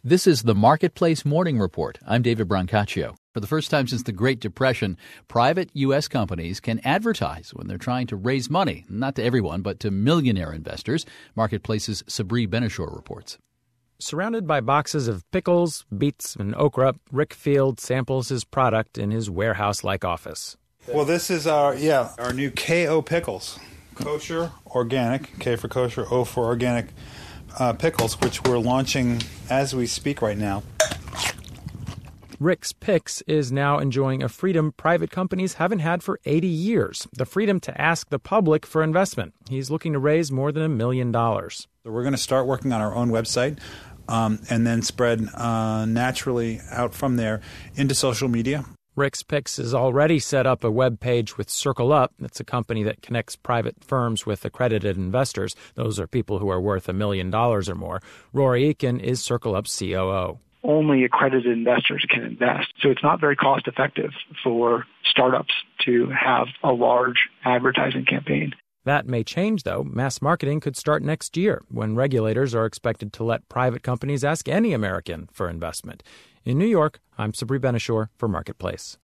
This is the Marketplace Morning Report. I'm David Brancaccio. For the first time since the Great Depression, private U.S. companies can advertise when they're trying to raise money, not to everyone, but to millionaire investors. Marketplace's Sabri Ben-Achour reports. Surrounded by boxes of pickles, beets, and okra, Rick Field samples his product in his warehouse-like office. Well, this is our new KO pickles. Kosher, organic, K for kosher, O for organic pickles, which we're launching as we speak right now. Rick's Picks is now enjoying a freedom private companies haven't had for 80 years, the freedom to ask the public for investment. He's looking to raise more than $1 million. So we're going to start working on our own website and then spread naturally out from there into social media. Rick's Picks has already set up a web page with Circle Up. It's a company that connects private firms with accredited investors. Those are people who are worth $1 million or more. Rory Eakin is Circle Up's COO. Only accredited investors can invest. So it's not very cost effective for startups to have a large advertising campaign. That may change, though. Mass marketing could start next year, when regulators are expected to let private companies ask any American for investment. In New York, I'm Sabri Ben-Achour for Marketplace.